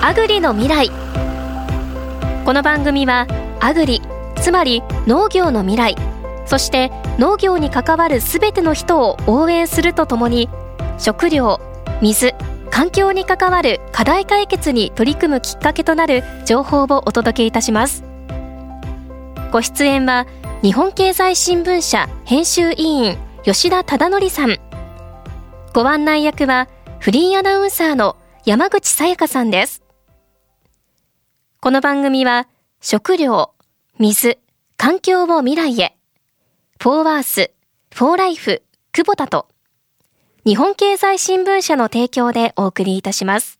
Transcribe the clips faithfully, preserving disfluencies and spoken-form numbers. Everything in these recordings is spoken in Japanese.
アグリの未来。この番組はアグリ、つまり農業の未来、そして農業に関わるすべての人を応援するとともに、食料、水、環境に関わる課題解決に取り組むきっかけとなる情報をお届けいたします。ご出演は日本経済新聞社編集委員吉田忠則さん。ご案内役はフリーアナウンサーの山口さやかさんです。この番組は食料、水、環境を未来へ、フォーワース、フォーライフ、クボタと日本経済新聞社の提供でお送りいたします。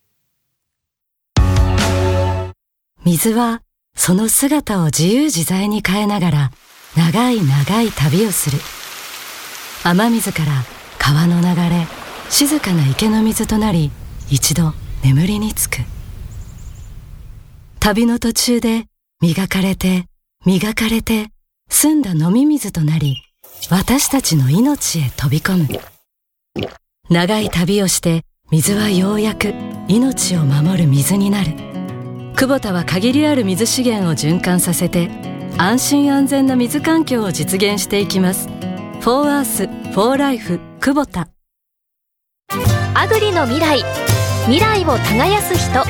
水はその姿を自由自在に変えながら長い長い旅をする。雨水から川の流れ、静かな池の水となり、一度眠りにつく。旅の途中で磨かれて磨かれて澄んだ飲み水となり、私たちの命へ飛び込む。長い旅をして水はようやく命を守る水になる。クボタは限りある水資源を循環させて安心安全な水環境を実現していきます。フォーアース、フォーライフ、クボタ。 アグリの未来、未来を耕す人。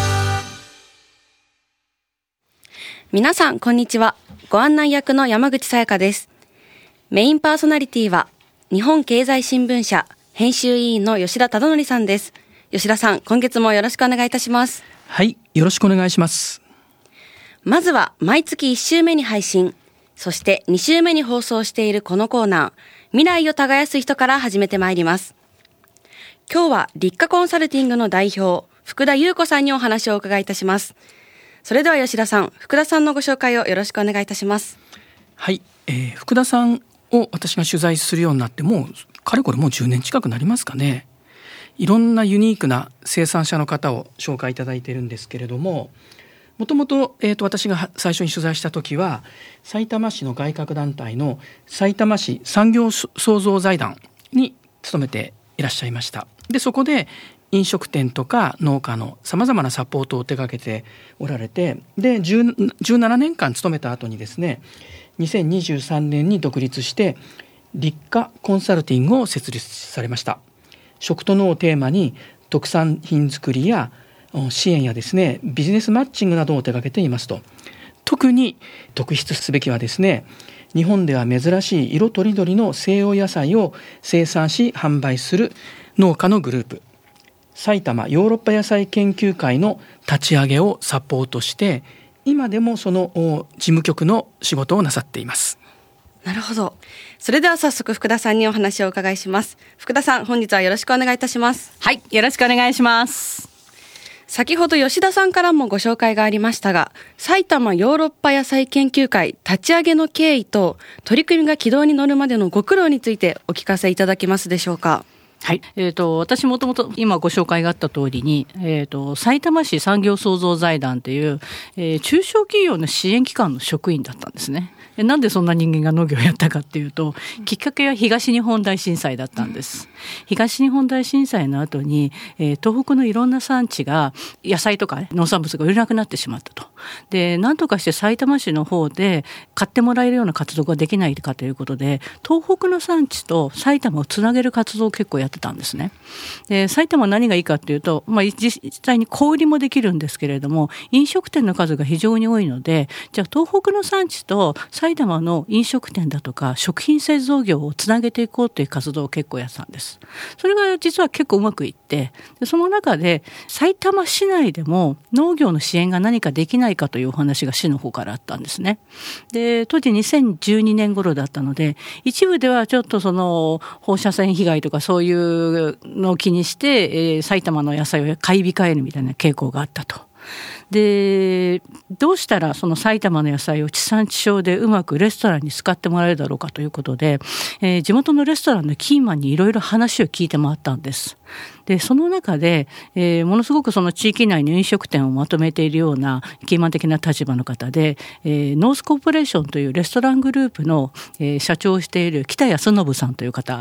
皆さんこんにちは。ご案内役の山口さやかです。メインパーソナリティは日本経済新聞社編集委員の吉田忠則さんです。吉田さん、今月もよろしくお願いいたします。 はい、よろしくお願いします。 まずは毎月いち週目に配信、そしてに週目に放送しているこのコーナー、未来を耕す人から始めてまいります。今日は立夏コンサルティングの代表、福田優子さんにお話をお伺いいたします。それでは吉田さん、福田さんのご紹介をよろしくお願いいたします。 はい、えー、福田さんを私が取材するようになってもうかれこれもうじゅうねん近くなりますかね。いろんなユニークな生産者の方を紹介いただいているんですけれども、もともと、えーと、私が最初に取材した時はさいたま市の外郭団体のさいたま市産業創造財団に勤めていらっしゃいました。でそこで飲食店とか農家のさまざまなサポートを手掛けておられて、でじゅうななねんかん勤めた後にですね、にせんにじゅうさんねんに独立して立夏コンサルティングを設立されました。食と農をテーマに特産品作りや支援やですね、ビジネスマッチングなどを手掛けていますと。特に特筆すべきはですね、日本では珍しい色とりどりの西洋野菜を生産し販売する農家のグループ、埼玉ヨーロッパ野菜研究会の立ち上げをサポートして、今でもその事務局の仕事をなさっています。 なるほど。それでは早速福田さんにお話をお伺いします。福田さん、本日はよろしくお願いいたします。 はい、よろしくお願いします。 先ほど吉田さんからもご紹介がありましたが、埼玉ヨーロッパ野菜研究会立ち上げの経緯と取り組みが軌道に乗るまでのご苦労についてお聞かせいただけますでしょうか。 はい、えーと、私もともと今ご紹介があった通りに、えーと、さいたま市産業創造財団という、えー、中小企業の支援機関の職員だったんですね。なんでそんな人間が農業をやったかっていうと、きっかけは東日本大震災だったんです。東日本大震災の後に、えー、東北のいろんな産地が野菜とか、ね、農産物が売れなくなってしまったと。で、なんとかしてさいたま市の方で買ってもらえるような活動ができないかということで、東北の産地と埼玉をつなげる活動を結構やってたんですね。で、埼玉は何がいいかっていうと、まあ、実際に小売りもできるんですけれども、飲食店の数が非常に多いので、じゃあ東北の産地と埼玉の飲食店だとか食品製造業をつなげていこうという活動を結構やってたんです。それが実は結構うまくいって、でその中で埼玉市内でも農業の支援が何かできないかというお話が市の方からあったんですね。で、当時にせんじゅうにねん頃だったので、一部ではちょっとその放射線被害とかそういうのを気にして、えー、埼玉の野菜を買い控えるみたいな傾向があったと。で、どうしたらその埼玉の野菜を地産地消でうまくレストランに使ってもらえるだろうかということで、えー、地元のレストランのキーマンにいろいろ話を聞いて回ったんです。で、その中で、えー、ものすごくその地域内の飲食店をまとめているようなキーマン的な立場の方で、えー、ノースコーポレーションというレストラングループの、えー、社長をしている北安信さんという方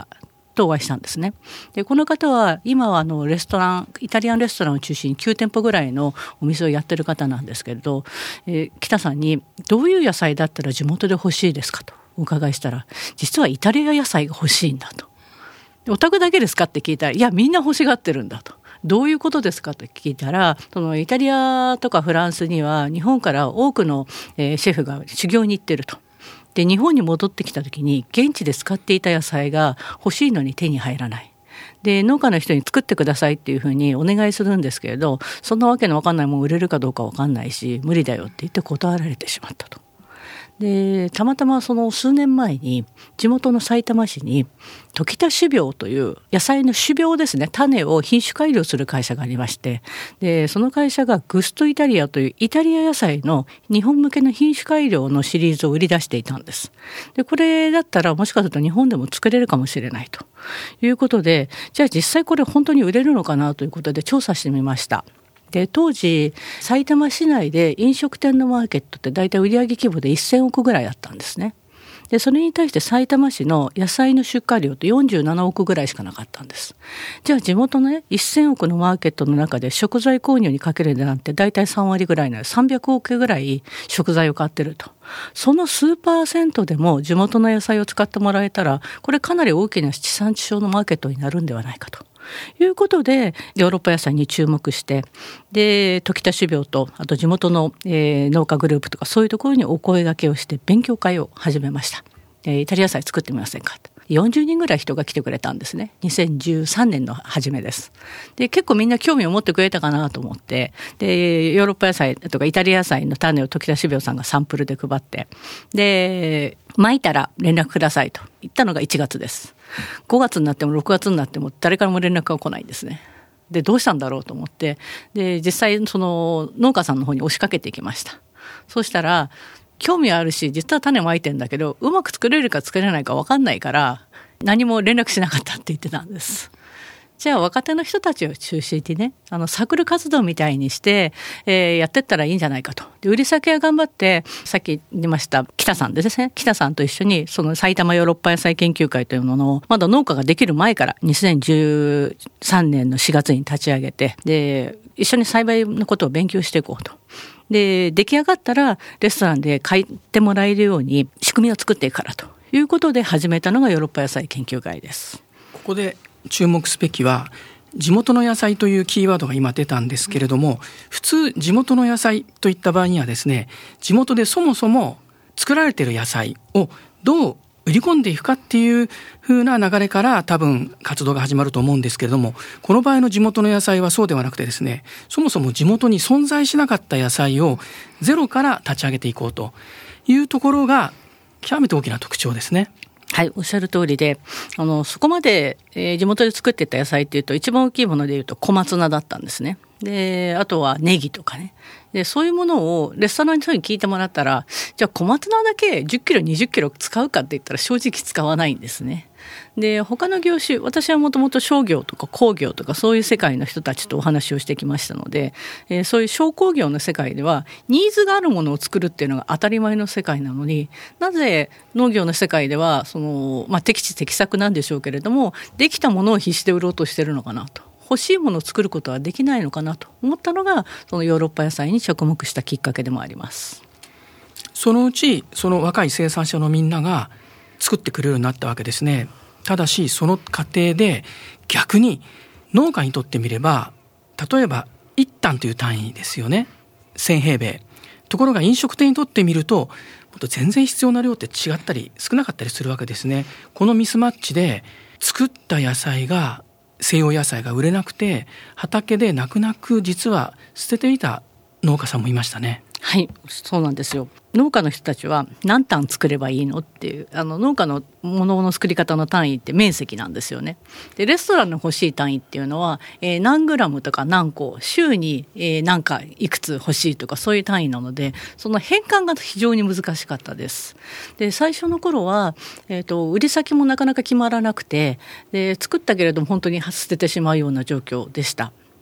とお会いしたんですね。でこの方は今はあのレストランイタリアンレストランを中心にきゅうてんぽぐらいのお店をやってる方なんですけれど、えー、北さんにどういう野菜だったら地元で欲しいですかとお伺いしたら、実はイタリア野菜が欲しいんだと。お宅だけですかって聞いたら、いやみんな欲しがってるんだと。どういうことですかと聞いたら、そのイタリアとかフランスには日本から多くの、えー、シェフが修行に行ってると。で日本に戻ってきた時に現地で使っていた野菜が欲しいのに手に入らない。で農家の人に作ってくださいっていうふうにお願いするんですけれど、そんなわけのわかんないもん売れるかどうかわかんないし無理だよって言って断られてしまったと。でたまたまその数年前に地元のさいたま市に時田種苗という野菜の種苗ですね、種を品種改良する会社がありまして、でその会社がグストイタリアというイタリア野菜の日本向けの品種改良のシリーズを売り出していたんです。でこれだったらもしかすると日本でも作れるかもしれないということで、じゃあ実際これ本当に売れるのかなということで調査してみました。で当時さいたま市内で飲食店のマーケットって大体売上規模でせんおくぐらいあったんですね。でそれに対してさいたま市の野菜の出荷量ってよんじゅうななおくぐらいしかなかったんです。じゃあ地元のねせんおくのマーケットの中で食材購入にかける値段って大体さんわりぐらいなのでさんびゃくおくぐらい食材を買ってると。その数パーセントでも地元の野菜を使ってもらえたら、これかなり大きな地産地消のマーケットになるんではないかということで、ヨーロッパ野菜に注目して、で時田種苗とあと地元の、えー、農家グループとかそういうところにお声掛けをして勉強会を始めました。えー、イタリア野菜作ってみませんかと。よんじゅうにんぐらい人が来てくれたんですね。にせんじゅうさんねんの初めです。で結構みんな興味を持ってくれたかなと思って、でヨーロッパ野菜とかイタリア野菜の種を時田種苗さんがサンプルで配って、で巻いたら連絡くださいと言ったのがいちがつです。ごがつになってもろくがつになっても誰からも連絡が来ないんですね。でどうしたんだろうと思って、で実際その農家さんの方に押しかけていきました。そうしたら興味あるし実は種まいてんだけどうまく作れるか作れないか分かんないから何も連絡しなかったって言ってたんです。じゃあ若手の人たちを中心にね、あのサークル活動みたいにして、えー、やってったらいいんじゃないかと。で売り先は頑張って、さっき言いました北さんですね、北さんと一緒にその埼玉ヨーロッパ野菜研究会というものをまだ農家ができる前からにせんじゅうさんねんのしがつに立ち上げて、で一緒に栽培のことを勉強していこうと。で出来上がったらレストランで買ってもらえるように仕組みを作っていくからということで始めたのがヨーロッパ野菜研究会です。 ここで注目すべきは地元の野菜というキーワードが今出たんですけれども、普通地元の野菜といった場合にはですね、地元でそもそも作られている野菜をどう売り込んでいくかっていう風な流れから多分活動が始まると思うんですけれども、この場合の地元の野菜はそうではなくてですね、そもそも地元に存在しなかった野菜をゼロから立ち上げていこうというところが極めて大きな特徴ですね。 はい、おっしゃる通りで、あのそこまで、えー、地元で作っていた野菜っていうと一番大きいものでいうと小松菜だったんですね。であとはネギとかね、でそういうものをレストランの人に聞いてもらったら、じゃあ小松菜だけじゅっキロにじゅっキロ使うかって言ったら正直使わないんですね。で他の業種、私はもともと商業とか工業とかそういう世界の人たちとお話をしてきましたので、えー、そういう商工業の世界ではニーズがあるものを作るっていうのが当たり前の世界なのに、なぜ農業の世界ではその、まあ、適地適作なんでしょうけれども、できたものを必死で売ろうとしてるのかなと、欲しいものを作ることはできないのかなと思ったのが、そのヨーロッパ野菜に着目したきっかけでもあります。 そのうちその若い生産者のみんなが作ってくれるようになったわけですね。ただしその過程で逆に農家にとってみれば、例えばいち単という単位ですよね、せんへいべい。ところが飲食店にとってみるともっと全然必要な量って違ったり少なかったりするわけですね。このミスマッチで作った野菜が西洋野菜が売れなくて、畑で泣く泣く実は捨てていた農家さんもいましたね。 はい、そうなんですよ。農家の人たちは何単作ればいいのっていう、あの農家のものの作り方の単位って面積なんですよね。でレストランの欲しい単位っていうのは、えー、何グラムとか何個、週に、えー、何かいくつ欲しいとかそういう単位なので、その変換が非常に難しかったです。で最初の頃は、えーと、売り先もなかなか決まらなくて、で作ったけれども本当に捨ててしまうような状況でした。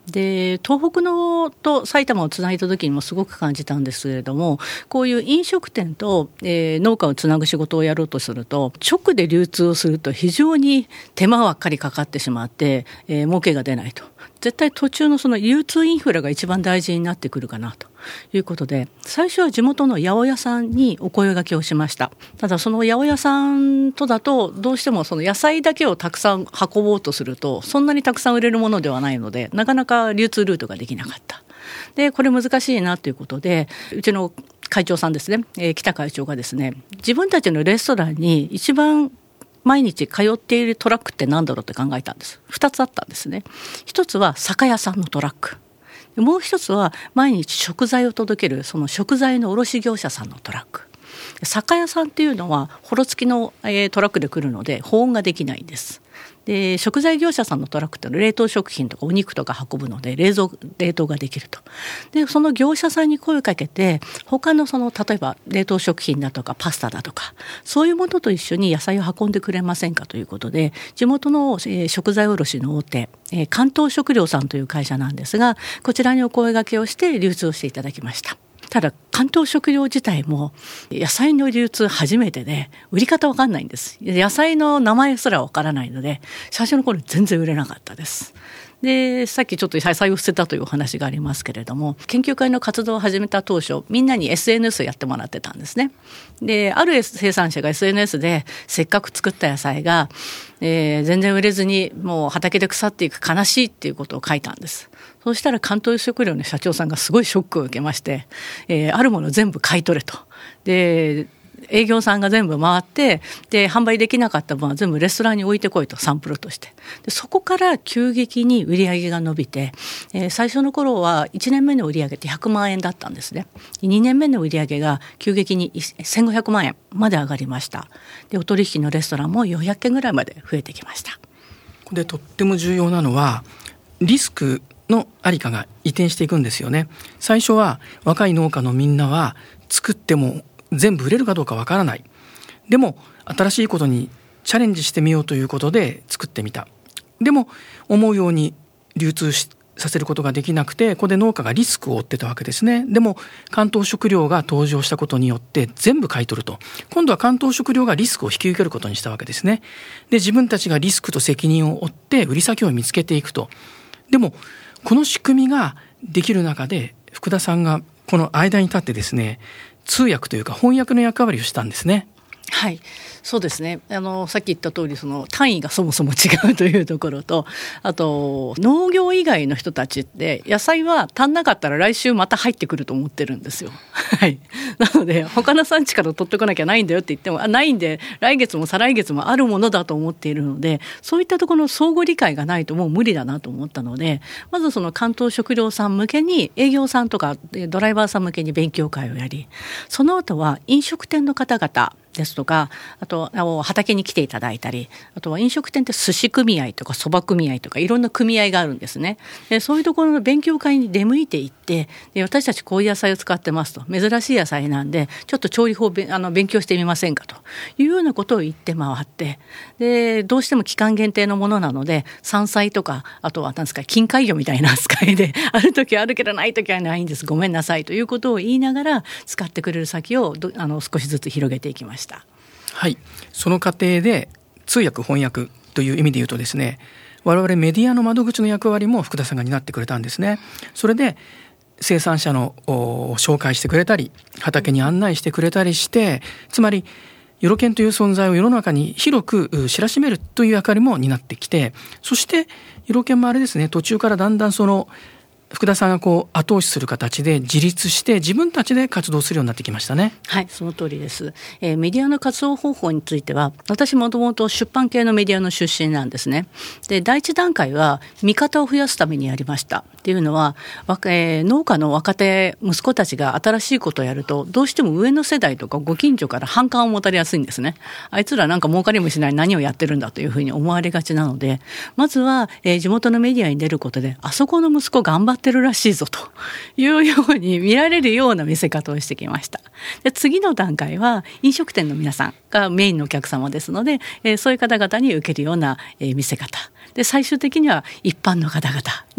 で東北のと埼玉をつないだ時にもすごく感じたんですけれども、こういう飲食店と、えー、農家をつなぐ仕事をやろうとすると、直で流通をすると非常に手間ばっかりかかってしまって、えー、儲けが出ないと。絶対途中のその流通インフラが一番大事になってくるかなということで、最初は地元の八百屋さんにお声掛けをしました。ただその八百屋さんとだとどうしてもその野菜だけをたくさん運ぼうとするとそんなにたくさん売れるものではないので、なかなか流通ルートができなかった。でこれ難しいなということで、うちの会長さんですね、えー、北会長がですね、自分たちのレストランに一番毎日通っているトラックって何だろうって考えたんです。ふたつあったんですね。一つは酒屋さんのトラック、もう一つは毎日食材を届けるその食材の卸業者さんのトラック。酒屋さんっていうのはホロ付きの、えー、トラックで来るので保温ができないんです。で食材業者さんのトラックって冷凍食品とかお肉とか運ぶので冷蔵冷凍ができると。でその業者さんに声をかけて、他のその例えば冷凍食品だとかパスタだとかそういうものと一緒に野菜を運んでくれませんかということで、地元の、えー、食材卸の大手、えー、関東食料さんという会社なんですが、こちらにお声掛けをして流通をしていただきました。ただ関東食料自体も野菜の流通初めてで売り方わかんないんです。野菜の名前すらわからないので最初の頃全然売れなかったです。でさっきちょっと野菜を捨てたというお話がありますけれども、研究会の活動を始めた当初みんなに エスエヌエス をやってもらってたんですね。である生産者が エスエヌエス でせっかく作った野菜が、えー、全然売れずにもう畑で腐っていく悲しいっていうことを書いたんです。そうしたら関東食料の社長さんがすごいショックを受けまして、えー、あるもの全部買い取れと。で営業さんが全部回って、で販売できなかった分は全部レストランに置いてこいと、サンプルとして。でそこから急激に売り上げが伸びて、えー、最初の頃はいちねんめの売り上げってひゃくまんえんだったんですね。にねんめの売り上げが急激にせんごひゃくまんえんまで上がりました。でお取引のレストランもよんひゃっけんぐらいまで増えてきました。 でとっても重要なのはリスクのありかが移転していくんですよね。最初は若い農家のみんなは作っても全部売れるかどうかわからない。でも新しいことにチャレンジしてみようということで作ってみた。でも思うように流通しさせることができなくて、ここで農家がリスクを負ってたわけですね。でも関東食料が登場したことによって全部買い取ると、今度は関東食料がリスクを引き受けることにしたわけですね。で自分たちがリスクと責任を負って売り先を見つけていくと。でもこの仕組みができる中で福田さんがこの間に立ってですね、通訳というか翻訳の役割をしたんですね。 はい、そうですね。あのさっき言った通り、その単位がそもそも違うというところと、あと農業以外の人たちって野菜は足んなかったら来週また入ってくると思ってるんですよ。はい。なので他の産地から取ってこなきゃないんだよって言っても、あないんで来月も再来月もあるものだと思っているので、そういったところの相互理解がないともう無理だなと思ったので、まずその関東食料さん向けに営業さんとかドライバーさん向けに勉強会をやり、その後は飲食店の方々ですとか、あと畑に来ていただいたり、あとは飲食店って寿司組合とかそば組合とかいろんな組合があるんですね。でそういうところの勉強会に出向いていって、で私たちこういう野菜を使ってますと、珍しい野菜なんでちょっと調理法をあの勉強してみませんかというようなことを言って回って、でどうしても期間限定のものなので山菜とか、あとは何ですか近海魚みたいな扱いである時はあるけどない時はないんです、ごめんなさいということを言いながら使ってくれる先をどあの少しずつ広げていきました。 はい、その過程で通訳翻訳という意味で言うとですね、我々メディアの窓口の役割も福田さんが担ってくれたんですね。それで生産者の紹介してくれたり、畑に案内してくれたりして、つまりヨロ研という存在を世の中に広く知らしめるという役割も担ってきて、そしてヨロ研もあれですね、途中からだんだんその福田さんがこう後押しする形で自立して自分たちで活動するようになってきましたね。 はい、その通りです、えー、メディアの活動方法については、私もともと出版系のメディアの出身なんですね。で第一段階は見方を増やすためにやりました。っていうのは、えー、農家の若手息子たちが新しいことをやると、どうしても上の世代とかご近所から反感を持たれやすいんですね。あいつらなんか儲かりもしない何をやってるんだというふうに思われがちなので、まずは、えー、地元のメディアに出ることで、あそこの息子頑張ってるらしいぞというように見られるような見せ方をしてきました。で次の段階は飲食店の皆さんがメインのお客様ですので、えー、そういう方々に受けるような、えー、見せ方で、最終的には一般の方々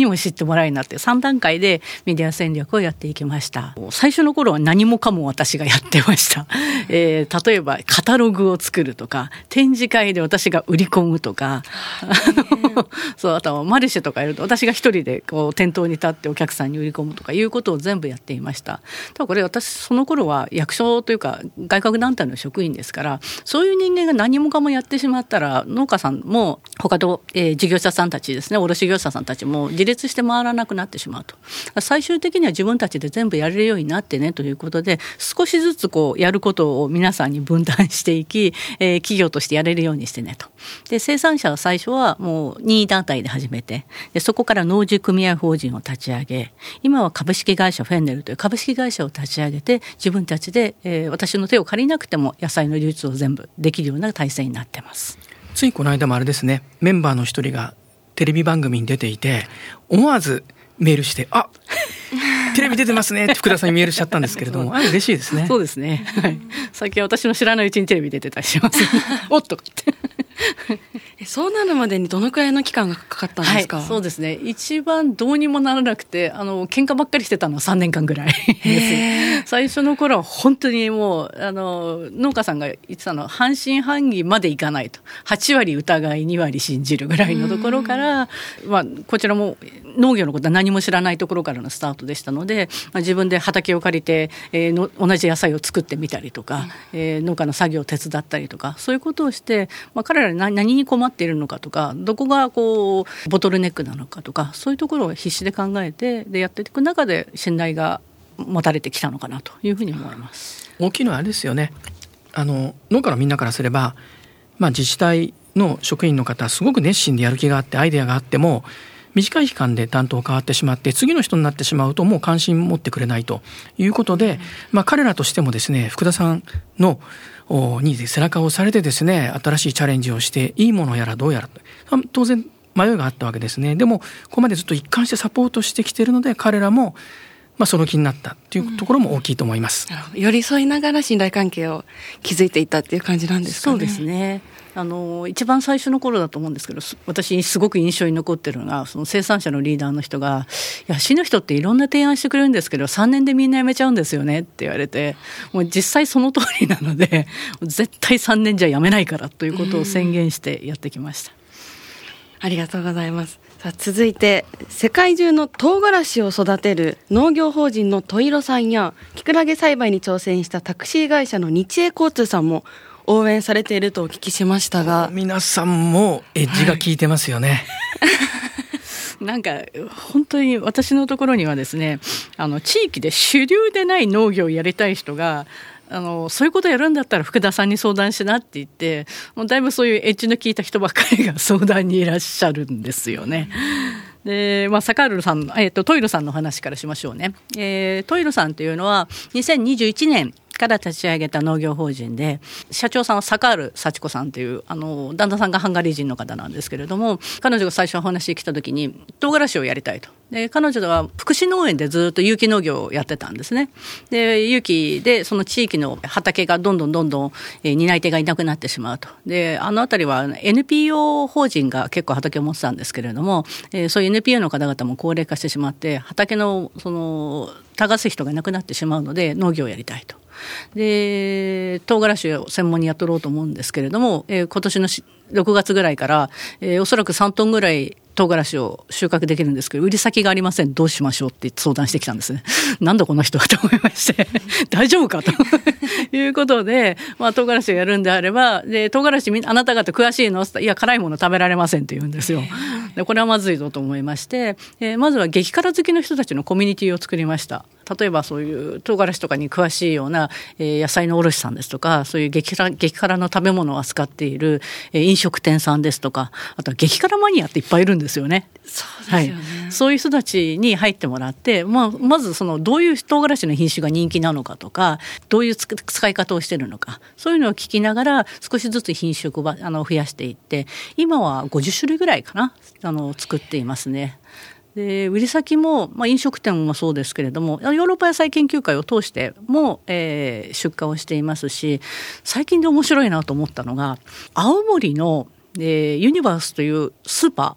にも知ってもらいになってさん段階でメディア戦略をやっていきました。最初の頃は何もかも私がやってました、えー、例えばカタログを作るとか、展示会で私が売り込むとかそう、あとはマルシェとかやると私が一人でこう店頭に立ってお客さんに売り込むとかいうことを全部やっていました。ただこれ私その頃は役所というか外郭団体の職員ですから、そういう人間が何もかもやってしまったら農家さんも他の、えー、事業者さんたちですね、卸業者さんたちも自立して回らなくなってしまうと。最終的には自分たちで全部やれるようになってねということで、少しずつこうやることを皆さんに分担していき、えー、企業としてやれるようにしてねと。で生産者は最初はもう任意団体で始めて、でそこから農事組合法人を立ち上げ、今は株式会社フェンネルという株式会社を立ち上げて、自分たちで、えー、私の手を借りなくても野菜の流通を全部できるような体制になってます。 ついこの間もあれですね、メンバーの一人がテレビ番組に出ていて、思わずメールしてあテレビ出てますねって福田さんにメールしちゃったんですけれども、あれ嬉しいですね。 そうですね、はい、最近私の知らないうちにテレビ出てたりしますおっとかってそうなるまでにどのくらいの期間がかかったんですか？ はい、そうですね、一番どうにもならなくて、あの喧嘩ばっかりしてたのはさんねんかんぐらいです最初の頃は本当にもうあの農家さんが言ってたのは半信半疑までいかないと、はちわり疑いにわり信じるぐらいのところから、まあ、こちらも農業のことは何も知らないところからのスタートでしたので、まあ、自分で畑を借りて、えー、の同じ野菜を作ってみたりとか、うんえー、農家の作業を手伝ったりとか、そういうことをして、まあ、彼らに何、何に困っているのかとか、どこがこうボトルネックなのかとか、そういうところを必死で考えてでやっていく中で信頼が持たれてきたのかなというふうに思います。 大きいのはあれですよね、あの農家のみんなからすれば、まあ、自治体の職員の方すごく熱心でやる気があってアイデアがあっても、短い期間で担当変わってしまって次の人になってしまうともう関心持ってくれないということで、まあ、彼らとしてもですね、福田さんのに背中を押されてですね、新しいチャレンジをしていいものやらどうやら当然迷いがあったわけですね。でもここまでずっと一貫してサポートしてきているので、彼らもまあその気になったというところも大きいと思います、 うん、寄り添いながら信頼関係を築いていったっていう感じなんですかね。 そうですね、あの一番最初の頃だと思うんですけど、私すごく印象に残ってるのが、その生産者のリーダーの人が、いや市の人っていろんな提案してくれるんですけどさんねんでみんな辞めちゃうんですよねって言われて、もう実際その通りなので絶対さんねんじゃ辞めないからということを宣言してやってきました。 ありがとうございます。さあ続いて、世界中の唐辛子を育てる農業法人のトイロさんや、キクラゲ栽培に挑戦したタクシー会社の日栄交通さんも応援されているとお聞きしましたが、 皆さんもエッジが効いてますよね、 はい、なんか本当に私のところにはですね、あの地域で主流でない農業をやりたい人が、あのそういうことやるんだったら福田さんに相談しなって言って、もうだいぶそういうエッジの効いた人ばっかりが相談にいらっしゃるんですよね。で、まあ、サカールさん、えーと、トイロさんの話からしましょうね。えー、トイロさんというのはにせんにじゅういちねんから立ち上げた農業法人で、社長さんはサカール幸子さんというあの旦那さんがハンガリー人の方なんですけれども、彼女が最初お話に来た時に唐辛子をやりたいと。で彼女は福祉農園でずっと有機農業をやってたんですね。で有機でその地域の畑がどんどんどんどん、えー、担い手がいなくなってしまうと。であのあたりは エヌピーオー 法人が結構畑を持ってたんですけれども、えー、そういう エヌピーオー の方々も高齢化してしまって畑のその耕す人がいなくなってしまうので農業をやりたいと。で唐辛子を専門にやっとろうと思うんですけれども、えー、今年のろくがつぐらいから、えー、おそらくさんトンぐらい唐辛子を収穫できるんですけど、売り先がありません、どうしましょうって相談してきたんですね。なんだこの人はと思いまして大丈夫かということで、まあ、唐辛子をやるんであれば、で唐辛子あなた方詳しいの？いや辛いもの食べられませんって言うんですよ。でこれはまずいぞと思いまして、えー、まずは激辛好きの人たちのコミュニティを作りました。例えばそういう唐辛子とかに詳しいような、えー、野菜の卸さんですとか、そういう激辛、激辛の食べ物を扱っている、えー、飲食店さんですとか、あとは激辛マニアっていっぱいいるんですよね。 そうですよね、 はい、そういう人たちに入ってもらって、まあ、まずそのどういう唐辛子の品種が人気なのかとか、どういう使い方をしているのか、そういうのを聞きながら少しずつ品種をあの増やしていって、今はごじゅっしゅるいぐらいかな、あの作っていますね。で売り先も、まあ、飲食店もそうですけれども、ヨーロッパ野菜研究会を通しても、えー、出荷をしていますし、最近で面白いなと思ったのが、青森の、えー、ユニバースというスーパー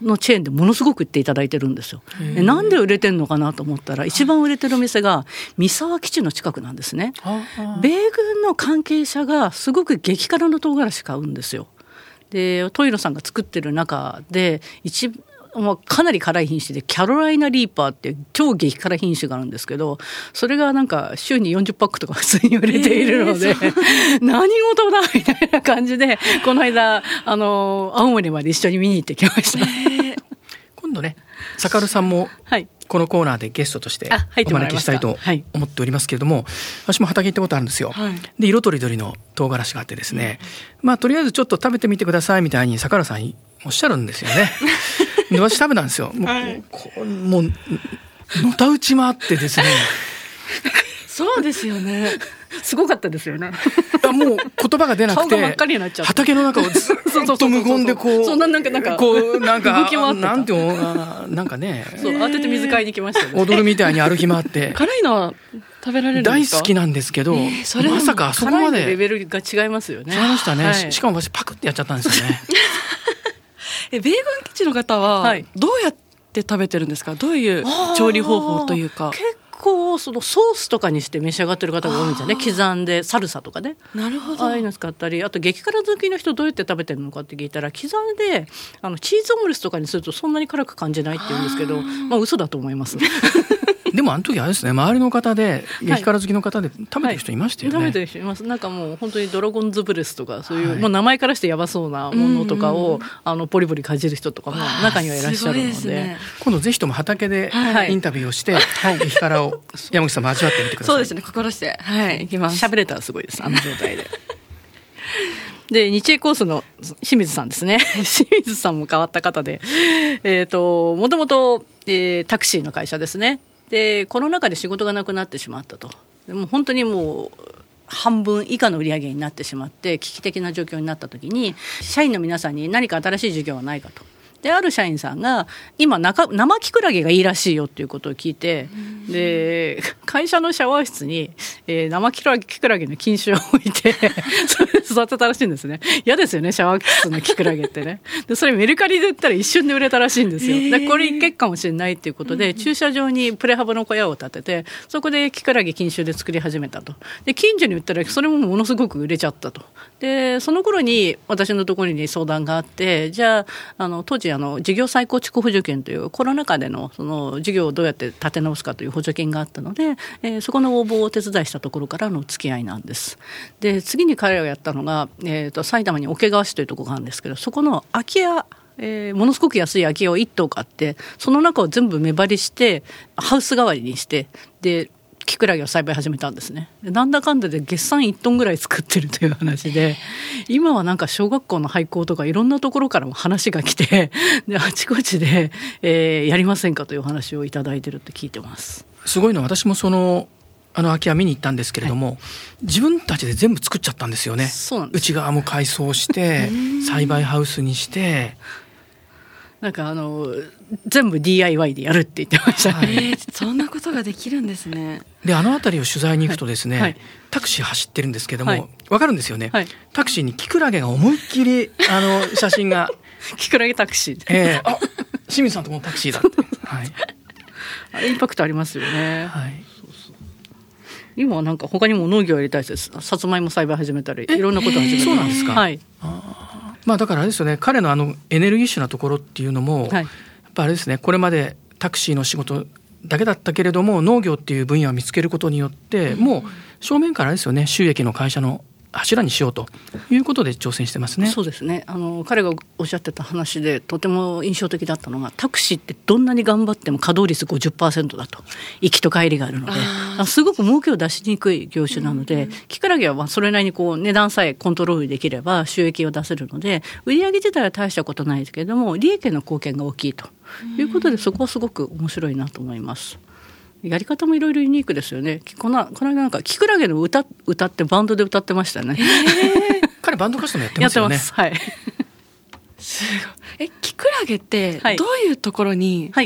のチェーンでものすごく売っていただいてるんですよ。でなんで売れてんのかなと思ったら、一番売れてるお店が三沢基地の近くなんですね。米軍の関係者がすごく激辛の唐辛子買うんですよ。でトイロさんが作ってる中で一まあ、かなり辛い品種でキャロライナリーパーっていう超激辛品種があるんですけど、それがなんか週によんじゅっパックとか普通に売れているので、えー、何事だみたいな感じでこの間あの青森まで一緒に見に行ってきました、えー、 今度ねサカルさんもこのコーナーでゲストとしてお招きしたいと思っておりますけれども、はい、私も畑行ったことあるんですよ、はい、で色とりどりの唐辛子があってですね、うん、まあとりあえずちょっと食べてみてくださいみたいにサカルさんおっしゃるんですよねで私食べたんですよ。もう、はい、こもうのたうち回ってですねそうですよねすごかったですよねもう言葉が出なくて畑の中をずっと無言でこうそうなんかなんかこうなんか動き回ってたなんていうのなんかねそう当てて水買いに来ましたね踊るみたいに歩き回って辛いのは食べられるんですか？ 大好きなんですけど、えー、それまさかあそこまで辛いレベルが違いますよね。 違いましたね、 はい、 し, しかも私パクってやっちゃったんですよねえ米軍基地の方はどうやって食べてるんですか？どういう調理方法というか。 結構そのソースとかにして召し上がってる方が多いんですよね。刻んでサルサとかね。 なるほど。 ああいうの使ったり、あと激辛好きの人どうやって食べてるのかって聞いたら、刻んであのチーズオムレツとかにするとそんなに辛く感じないって言うんですけど、まあ嘘だと思いますでもあの時あれですね、周りの方で激辛好きの方で食べてる人いましたよね、 はいはい、食べてる人います。なんかもう本当にドラゴンズブレスとかそういう、はい、もう名前からしてやばそうなものとかを、うんうん、あのポリポリかじる人とかも中にはいらっしゃるの で, で、ね、 今度ぜひとも畑でインタビューをして、はい、激辛を山口さんも味わってみてください。 そうですね、心してはい行きます。 喋れたらすごいです、あの状態でで日英コースの清水さんですね清水さんも変わった方で、えーと、もともと、えー、タクシーの会社ですね。でコロナ禍で仕事がなくなってしまったと。でも本当にもう半分以下の売り上げになってしまって危機的な状況になった時に、社員の皆さんに何か新しい事業はないかと。である社員さんが今生キクラゲがいいらしいよっていうことを聞いて、で会社のシャワー室に、えー、生キクラゲの菌種を置いてそれで育てたらしいんですね。嫌ですよね、シャワー室のキクラゲってね。でそれメルカリで売ったら一瞬で売れたらしいんですよ。でこれいけっかもしれないっていうことで、駐車場にプレハブの小屋を建てて、そこでキクラゲ菌種で作り始めたと。で近所に売ったらそれもものすごく売れちゃったと。でその頃に私のところに相談があって、じゃあ、あの当時あの事業再構築補助金というコロナ禍で の, その事業をどうやって立て直すかという補助金があったので、えー、そこの応募をお手伝いしたところからの付き合いなんです。で次に彼らがやったのが、えー、と埼玉に桶川市というところがあるんですけど、そこの空き家、えー、ものすごく安い空き家をいっ棟買って、その中を全部目張りしてハウス代わりにして、でキクラゲを栽培始めたんですね。でなんだかんだで月産いちトンぐらい作ってるという話で、今はなんか小学校の廃校とかいろんなところからも話が来て、であちこちで、えー、やりませんかという話をいただいてるって聞いてます。 すごいのは、私もそのあの空き家見に行ったんですけれども、はい、自分たちで全部作っちゃったんですよね。 そうなんです。 内側も改装して栽培ハウスにして、 なんかあの全部 ディーアイワイ でやるって言ってましたね、 はい、えー、そんなことができるんですね。 であの辺りを取材に行くとですね、はいはい、タクシー走ってるんですけども、はい、分かるんですよね、はい、タクシーにキクラゲが思いっきりあの写真がキクラゲタクシー、 えー、あ清水さんとこのタクシーだって、はい、 あれインパクトありますよね、はい、そうそう今はなんか他にも農業をやりたいです。さつまいも栽培始めたりいろんなこと始めたり、 そうなんですか、 はい、 あ、まあ、だからあれですよね、彼のあのエネルギッシュなところっていうのも、はい、やっぱあれですね、これまでタクシーの仕事だけだったけれども農業っていう分野を見つけることによって、うん、もう正面からですよね、収益の会社の柱にしようということで挑戦してますね。 そうですね、あの彼がおっしゃってた話でとても印象的だったのが、タクシーってどんなに頑張っても稼働率 ごじゅっパーセント だと、行きと帰りがあるので、すごく儲けを出しにくい業種なので、うんうん、キクラゲはまあそれなりにこう値段さえコントロールできれば収益を出せるので、売上自体は大したことないですけれども利益の貢献が大きいということで、そこはすごく面白いなと思います。やり方もいろいろユニークですよね。このこの間なんかキクラゲの 歌, 歌ってバンドで歌ってましたね。 えー、彼バンド活動もやってますよね。 やってます、はい、 すごい。えキクラゲってどういうところに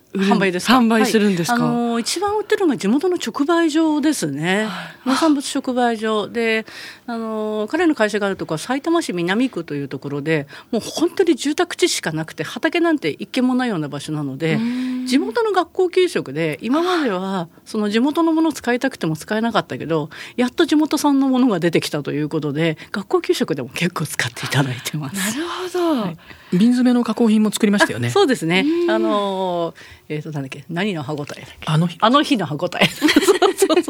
販売ですか。 販売するんですか。 はい、あの一番売ってるのが地元の直売所ですね。農産物直売所で、あの彼の会社があるところは埼玉市南区というところで、もう本当に住宅地しかなくて畑なんて一軒もないような場所なので、地元の学校給食で今まではその地元のものを使いたくても使えなかったけど、やっと地元産のものが出てきたということで、学校給食でも結構使っていただいてます。 なるほど、はい、 瓶詰めの加工品も作りましたよね。 そうですね。あのえー、となんだっけ、何の歯ごたえだっけ、 あの日あの日の歯ごたえそうそうそう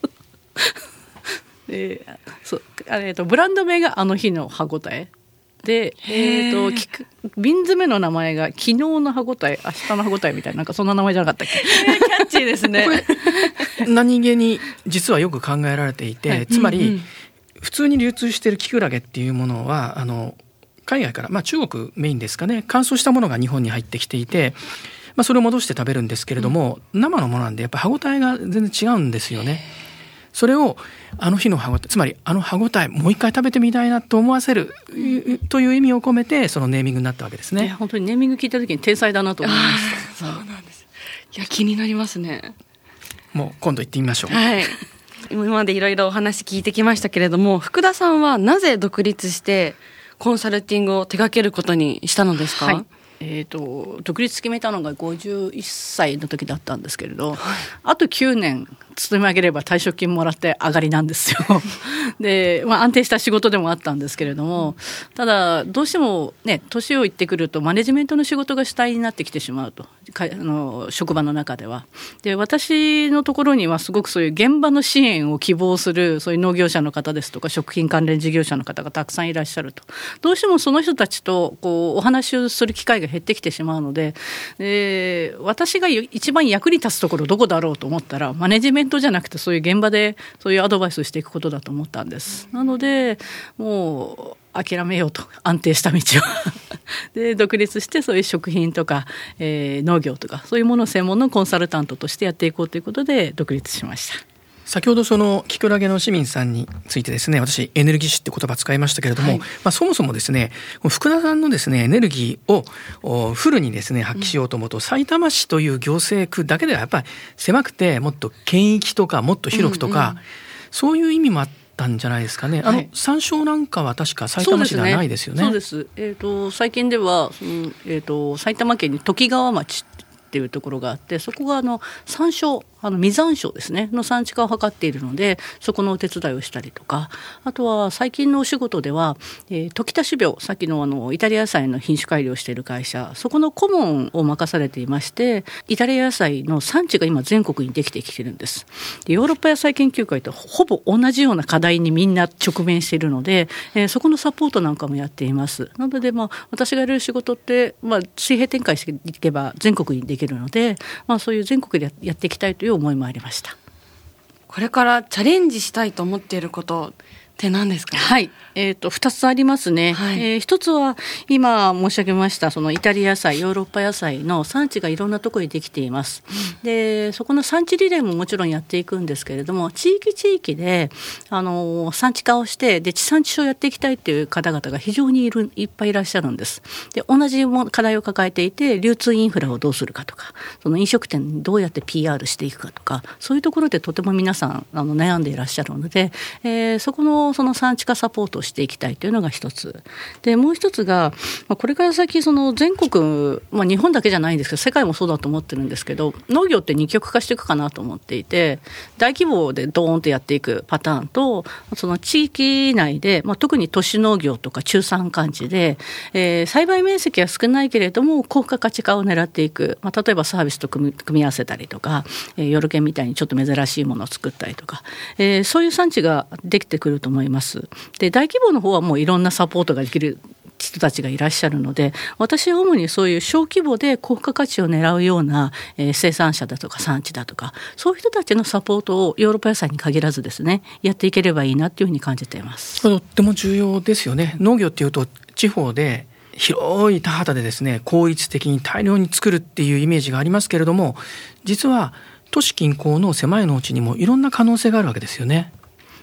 で、そうあれ、えー、とブランド名があの日の歯ごたえで、えー、ときく瓶詰めの名前が昨日の歯ごたえ、明日の歯ごたえみたいな、なんかそんな名前じゃなかったっけ、 えー、キャッチーですね。 何気に実はよく考えられていて、はい、つまり、うんうん、普通に流通しているキクラゲっていうものはあの海外から、まあ、中国メインですかね、乾燥したものが日本に入ってきていて、まあ、それを戻して食べるんですけれども、うん、生のものなんでやっぱ歯ごたえが全然違うんですよね。それをあの日の歯ごたえ、つまりあの歯ごたえもう一回食べてみたいなと思わせるという意味を込めてそのネーミングになったわけですね。 いや本当にネーミング聞いた時に天才だなと思いました。そうなんです。いや気になりますね。 もう今度行ってみましょう。 はい、今までいろいろお話聞いてきましたけれども、福田さんはなぜ独立してコンサルティングを手掛けることにしたのですか？ はい、えー、と独立決めたのがごじゅういっさいの時だったんですけれど、はい、あときゅうねん勤め上げれば退職金もらって上がりなんですよで、まあ、安定した仕事でもあったんですけれども、ただどうしてもね年をいってくるとマネジメントの仕事が主体になってきてしまうと、あの職場の中では。で私のところにはすごくそういう現場の支援を希望するそういう農業者の方ですとか食品関連事業者の方がたくさんいらっしゃると、どうしてもその人たちとこうお話をする機会が減ってきてしまうので、で私が一番役に立つところどこだろうと思ったら、マネジメントじゃなくてそういう現場でそういうアドバイスをしていくことだと思ったんです。なのでもう諦めようと、安定した道をで独立してそういう食品とか、えー、農業とかそういうものを専門のコンサルタントとしてやっていこうということで独立しました。 先ほどそのキクラゲの市民さんについてですね、私エネルギッシュって言葉使いましたけれども、はい、まあ、そもそもですね福田さんのですねエネルギーをフルにですね発揮しようと思うと、うん、埼玉市という行政区だけではやっぱり狭くて、もっと県域とかもっと広くとか、うんうん、そういう意味もあったんじゃないですかね。あの、はい、山椒なんかは確か埼玉市ではないですよね。 そうです、えーと、最近ではその、えーと、埼玉県にときがわ町っていうところがあって、そこがあの山椒、あの実山椒ですねの産地化を図っているので、そこのお手伝いをしたりとか、あとは最近のお仕事では、えー、時田種苗、さっき の, あのイタリア野菜の品種改良している会社、そこの顧問を任されていまして、イタリア野菜の産地が今全国にできてきているんです。でヨーロッパ野菜研究会とほぼ同じような課題にみんな直面しているので、えー、そこのサポートなんかもやっています。なので、まあ、私がやる仕事って、まあ、水平展開していけば全国にできるので、まあ、そういう全国でやっていきたいという思いもありました。 これからチャレンジしたいと思っていることって何ですか？ はい、えーと、ふたつありますね。はい、えー、ひとつは今申し上げましたそのイタリア野菜、ヨーロッパ野菜の産地がいろんなところにできています。うん、でそこの産地リレーももちろんやっていくんですけれども、地域地域であの産地化をしてで地産地消をやっていきたいという方々が非常にいるいっぱいいらっしゃるんです。で同じ課題を抱えていて、流通インフラをどうするかとか、その飲食店にどうやって ピーアール していくかとか、そういうところでとても皆さんあの悩んでいらっしゃるので、えー、そこのその産地化サポートをしていきたいというのが一つで、もう一つがこれから先その全国、まあ、日本だけじゃないんですけど世界もそうだと思ってるんですけど、農業って二極化していくかなと思っていて、大規模でドーンとやっていくパターンと、その地域内で、まあ、特に都市農業とか中山間地で、えー、栽培面積は少ないけれども高価価値化を狙っていく、まあ、例えばサービスと組み、組み合わせたりとか、えー、ヨルケンみたいにちょっと珍しいものを作ったりとか、えー、そういう産地ができてくると思います。で大規模の方はもういろんなサポートができる人たちがいらっしゃるので、私は主にそういう小規模で高価価値を狙うような、えー、生産者だとか産地だとか、そういう人たちのサポートをヨーロッパ野菜に限らずですねやっていければいいなというふうに感じています。 とっても重要ですよね。農業っていうと地方で広い田畑でですね効率的に大量に作るっていうイメージがありますけれども、実は都市近郊の狭い農地にもいろんな可能性があるわけですよね。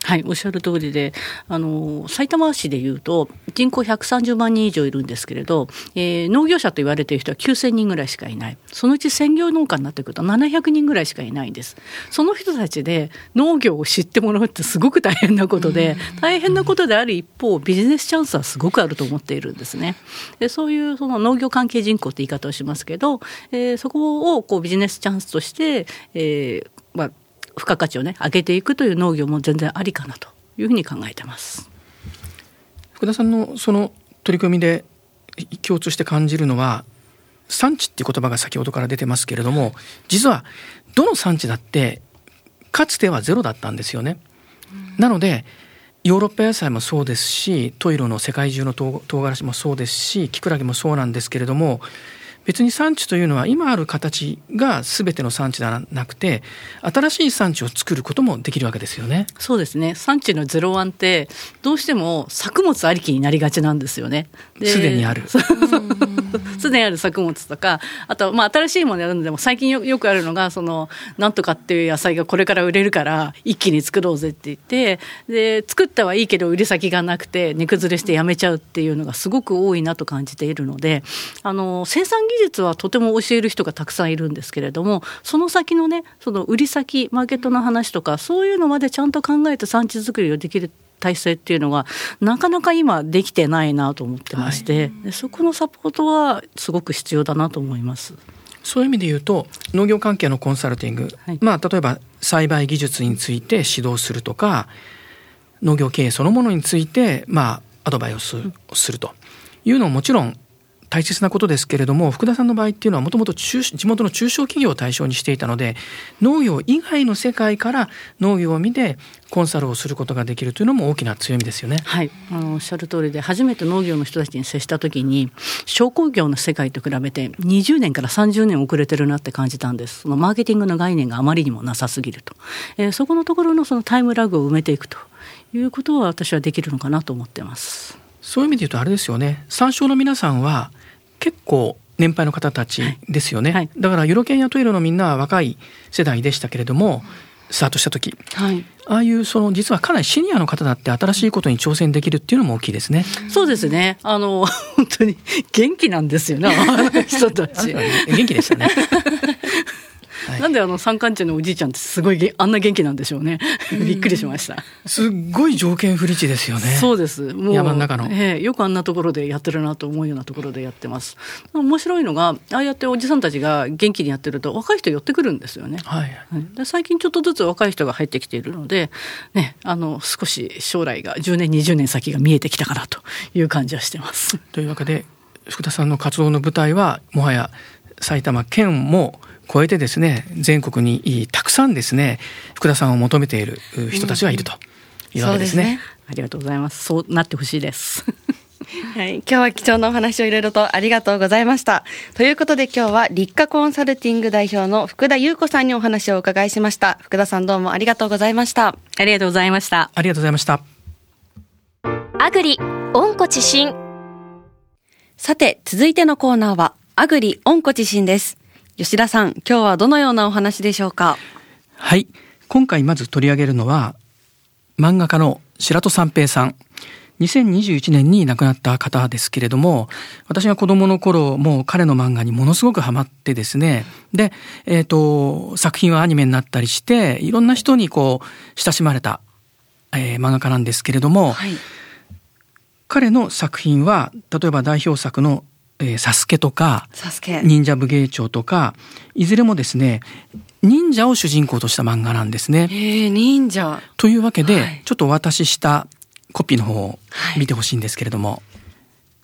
はい、おっしゃる通りで、あの埼玉市でいうと人口ひゃくさんじゅうまんにん以上いるんですけれど、えー、農業者と言われている人はきゅうせんにんぐらいしかいない。そのうち専業農家になってくるとななひゃくにんぐらいしかいないんです。その人たちで農業を知ってもらうってすごく大変なことで、大変なことである一方、ビジネスチャンスはすごくあると思っているんですね。でそういうその農業関係人口って言い方をしますけど、えー、そこをこうビジネスチャンスとして、えーまあ付加価値をね上げていくという農業も全然ありかなというふうに考えてます。 福田さんのその取り組みで共通して感じるのは、産地っていう言葉が先ほどから出てますけれども、実はどの産地だってかつてはゼロだったんですよね。なのでヨーロッパ野菜もそうですし、トイロの世界中の唐辛子もそうですし、キクラゲもそうなんですけれども、別に産地というのは今ある形が全ての産地ではなくて、新しい産地を作ることもできるわけですよね。 そうですね。産地のゼロワンってどうしても作物ありきになりがちなんですよね。 すでにあるすでにある作物とか、あとまあ新しいものやるのでも最近 よ, よくあるのがそのなんとかっていう野菜がこれから売れるから一気に作ろうぜって言って、で作ったはいいけど売り先がなくて値崩れしてやめちゃうっていうのがすごく多いなと感じているので、あの生産技術はとても教える人がたくさんいるんですけれども、その先のねその売り先マーケットの話とかそういうのまでちゃんと考えて産地作りをできる体制っていうのがなかなか今できてないなと思ってまして、はい、そこのサポートはすごく必要だなと思います。 そういう意味で言うと農業関係のコンサルティング、はい、まあ、例えば栽培技術について指導するとか、農業経営そのものについて、まあ、アドバイスをするというのももちろん大切なことですけれども、福田さんの場合っていうのはもともと地元の中小企業を対象にしていたので、農業以外の世界から農業を見てコンサルをすることができるというのも大きな強みですよね。 はい、あのおっしゃる通りで、初めて農業の人たちに接した時に商工業の世界と比べてにじゅうねんからさんじゅうねん遅れてるなって感じたんです。そのマーケティングの概念があまりにもなさすぎると、えー、そこのところのそのタイムラグを埋めていくということは私はできるのかなと思ってます。 そういう意味で言うとあれですよね、参照の皆さんは結構年配の方たちですよね、はいはい、だからユロケンやトイロのみんなは若い世代でしたけれども、スタートした時、はい、ああいうその実はかなりシニアの方だって新しいことに挑戦できるっていうのも大きいですね。 そうですね、あの本当に元気なんですよね人たち元気でしたねはい、 なんであの山間地のおじいちゃんってすごいあんな元気なんでしょうねびっくりしました。 すっごい条件不利地ですよね。 そうです、もう山の中の、 えー、よくあんなところでやってるなと思うようなところでやってます。面白いのが、ああやっておじさんたちが元気にやってると若い人寄ってくるんですよね、はい、で最近ちょっとずつ若い人が入ってきているので、ね、あの少し将来がじゅうねんにじゅうねん先が見えてきたかなという感じはしてます。 というわけで福田さんの活動の舞台はもはや埼玉県も超えてですね、全国にたくさんですね福田さんを求めている人たちがいるというわけですね、うん、そうですね。 ありがとうございます。そうなってほしいですはい、今日は貴重なお話をいろいろとありがとうございました。ということで今日は立夏コンサルティング代表の福田優子さんにお話をお伺いしました。福田さんどうもありがとうございました。 ありがとうございました。 ありがとうございました。 アグリオンコ知新。 さて続いてのコーナーはアグリオンコ知新です。吉田さん、今日はどのようなお話でしょうか。 はい、今回まず取り上げるのは漫画家の白戸三平さん。にせんにじゅういちねんに亡くなった方ですけれども、私が子供の頃もう彼の漫画にものすごくハマってですね、で、えーと、作品はアニメになったりしていろんな人にこう親しまれた、えー、漫画家なんですけれども、はい、彼の作品は例えば代表作のえー、サスケとか忍者武芸長とかいずれもですね忍者を主人公とした漫画なんですね。 えー、忍者というわけで、はい、ちょっとお渡ししたコピーの方を見てほしいんですけれども、はい、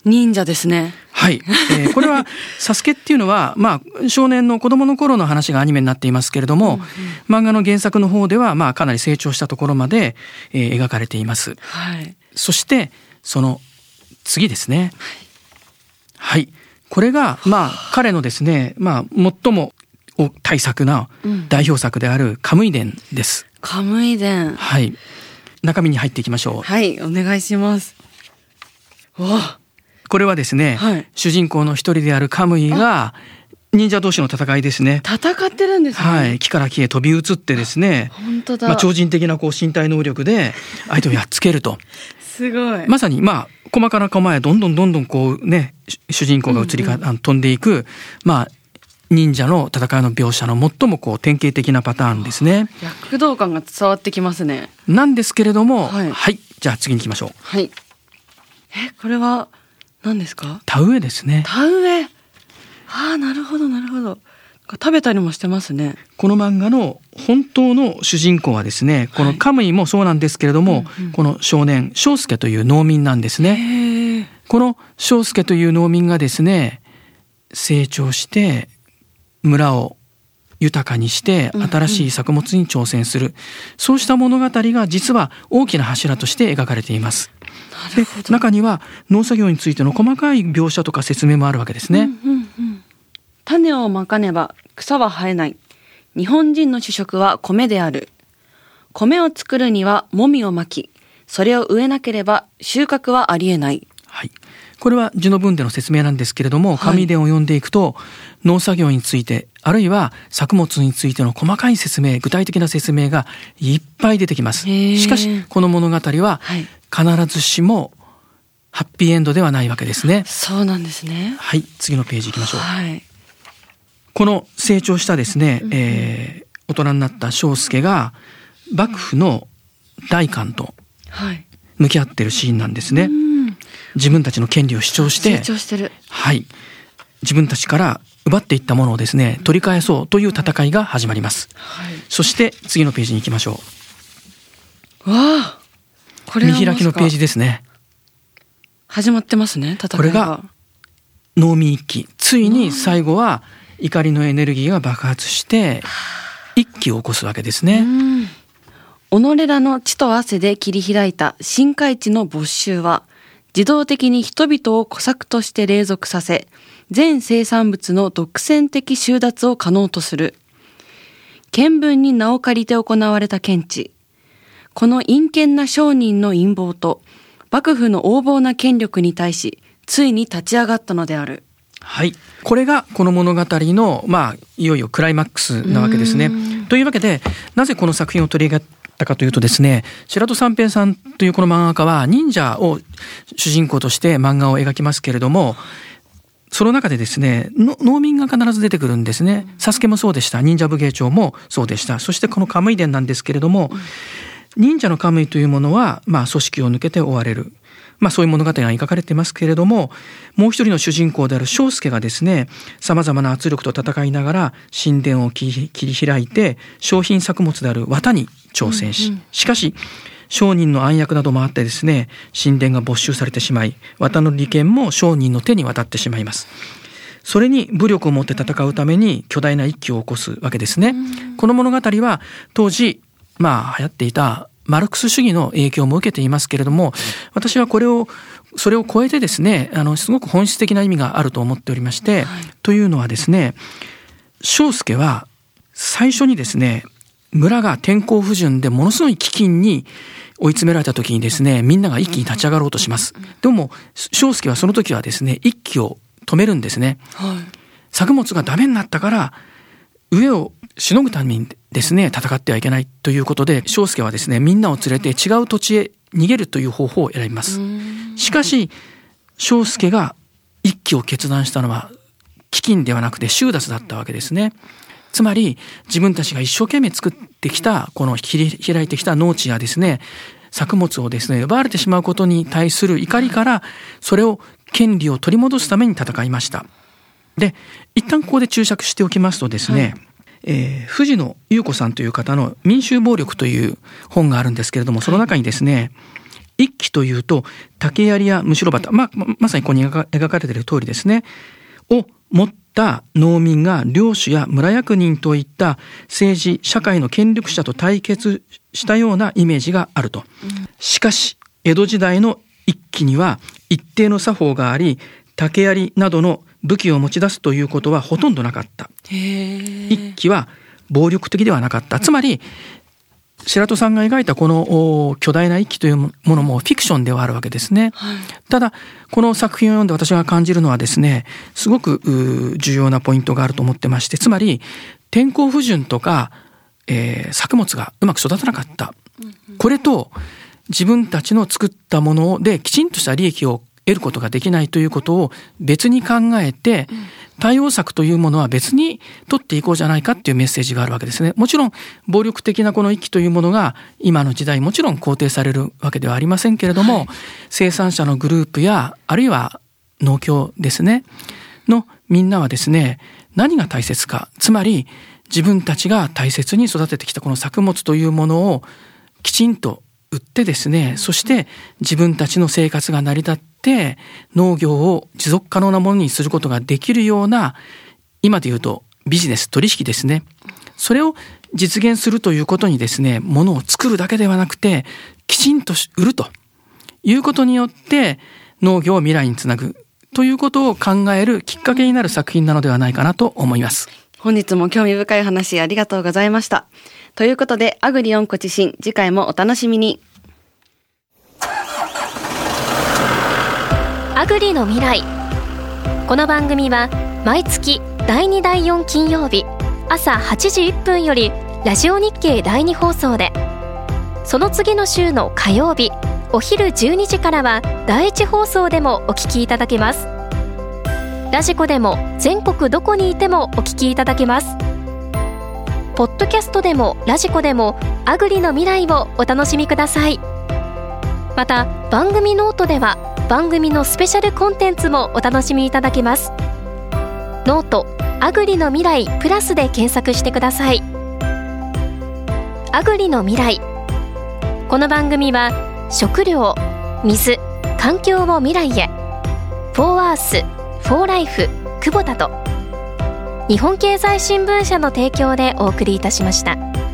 忍者ですね。 はい、えー、これはサスケっていうのは、まあ、少年の子供の頃の話がアニメになっていますけれども、うんうん、漫画の原作の方では、まあ、かなり成長したところまで、えー、描かれています、はい、そしてその次ですね、はいはい、これがまあ彼のですね、まあ最も大作な代表作であるカムイ伝です。 カムイ伝。 はい。中身に入っていきましょう。 はい、お願いします。 おこれはですね、はい、主人公の一人であるカムイが忍者同士の戦いですね。 戦ってるんですね。 はい、木から木へ飛び移ってですね、 本当だ、 まあ、超人的なこう身体能力で相手をやっつけるとすごい。 まさにまあ細かな構えどんどんどんどんこうね主人公が移りか、うんうん、飛んでいくまあ忍者の戦いの描写の最もこう典型的なパターンですね。 躍動感が伝わってきますね。 なんですけれども、 はい、 はい、じゃあ次に行きましょう。 はい。え、これは何ですか？ 田植えですね。 田植え。ああ、なるほどなるほど。食べたりもしてますね。 この漫画の本当の主人公はですね、このカムイもそうなんですけれども、はいうんうん、この少年翔介という農民なんですね。この翔介という農民がですね、成長して村を豊かにして新しい作物に挑戦する、うんうん、そうした物語が実は大きな柱として描かれています。で、中には農作業についての細かい描写とか説明もあるわけですね。 うんうんうん、種をまかねば草は生えない。日本人の主食は米である。米を作るにはもみをまき、それを植えなければ収穫はありえない。 はい。これは字の文での説明なんですけれども、紙伝を読んでいくと、はい、農作業についてあるいは作物についての細かい説明、具体的な説明がいっぱい出てきます。しかしこの物語は必ずしもハッピーエンドではないわけですね。 そうなんですね。 はい、次のページ行きましょう。 はい、 この成長したですね、うんえー、大人になった翔介が幕府の代官と向き合っているシーンなんですね。うん自分たちの権利を主張して成長してる、 はい、自分たちから奪っていったものをですね取り返そうという戦いが始まります、はい、そして次のページに行きましょう。わあ、これは見開きのページですね。 始まってますね、戦いが。 これが農民一揆、ついに最後は怒りのエネルギーが爆発して一揆を起こすわけですね。 うん己らの血と汗で切り開いた新開地の没収は自動的に人々を小作として隷属させ、全生産物の独占的収奪を可能とする。見聞に名を借りて行われた検知。この陰険な商人の陰謀と幕府の横暴な権力に対し、ついに立ち上がったのである。 はい。これがこの物語の、まあ、いよいよクライマックスなわけですね。というわけで、なぜこの作品を取り上げたかというとですね、白戸三平さんというこの漫画家は忍者を主人公として漫画を描きますけれども、その中でですね、農民が必ず出てくるんですね。サスケもそうでした。忍者武芸長もそうでした。そしてこのカムイ伝なんですけれども、忍者のカムイというものは、まあ、組織を抜けて追われる。まあ、そういう物語が描かれていますけれども、もう一人の主人公である翔介がですね、様々な圧力と戦いながら神殿を切り開いて商品作物である綿に挑戦し、うんうん、しかし商人の暗躍などもあってですね、神殿が没収されてしまい、綿の利権も商人の手に渡ってしまいます。それに武力を持って戦うために巨大な一揆を起こすわけですね。うん、この物語は当時まあ流行っていたマルクス主義の影響も受けていますけれども、私はこれをそれを超えてですね、あのすごく本質的な意味があると思っておりまして、はい、というのはですね、翔介は最初にですね、村が天候不順でものすごい飢饉に追い詰められた時にですね、みんなが一気に立ち上がろうとします。でも翔介はその時はですね、一揆を止めるんですね。はい、作物がダメになったから上をしのぐためにですね、戦ってはいけないということで、翔介はですね、みんなを連れて違う土地へ逃げるという方法を選びます。しかし翔介が一揆を決断したのは飢饉ではなくて収奪だったわけですね。つまり自分たちが一生懸命作ってきたこの切り開いてきた農地やですね、作物をですね奪われてしまうことに対する怒りから、それを権利を取り戻すために戦いました。で、一旦ここで注釈しておきますとですね、はいえー、藤野優子さんという方の民衆暴力という本があるんですけれども、その中にですね、一揆というと竹槍やむしろ旗、まあ、まさにここに描かれている通りですね、を持った農民が領主や村役人といった政治社会の権力者と対決したようなイメージがあると。しかし江戸時代の一揆には一定の作法があり、竹槍などの武器を持ち出すということはほとんどなかった。一揆は暴力的ではなかった。つまり白戸さんが描いたこの巨大な一揆というものもフィクションではあるわけですね、はい、ただこの作品を読んで私が感じるのはですね、すごく重要なポイントがあると思ってまして、つまり天候不順とか、えー、作物がうまく育たなかった、これと自分たちの作ったものできちんとした利益を得ることができないということを別に考えて、対応策というものは別に取っていこうじゃないかっていうメッセージがあるわけですね。もちろん暴力的なこの一揆というものが今の時代もちろん肯定されるわけではありませんけれども、はい、生産者のグループやあるいは農協ですねのみんなはですね、何が大切か、つまり自分たちが大切に育ててきたこの作物というものをきちんと売ってですね、そして自分たちの生活が成り立って農業を持続可能なものにすることができるような、今で言うとビジネス取引ですね、それを実現するということにですね、ものを作るだけではなくてきちんと売るということによって農業を未来につなぐということを考えるきっかけになる作品なのではないかなと思います。 本日も興味深い話ありがとうございました。ということで、アグリオンコ知信、次回もお楽しみに。 アグリの未来。この番組は毎月だいにだいよん金曜日朝はちじいっぷんよりラジオ日経だいに放送で、その次の週の火曜日お昼じゅうにじからはだいいち放送でもお聞きいただけます。ラジコでも全国どこにいてもお聞きいただけます。ポッドキャストでもラジコでもアグリの未来をお楽しみください。また番組ノートでは番組のスペシャルコンテンツもお楽しみいただけます。ノートアグリの未来プラスで検索してください。アグリの未来。この番組は食料、水、環境を未来へ、フォーアース、フォーライフ、クボタと日本経済新聞社の提供でお送りいたしました。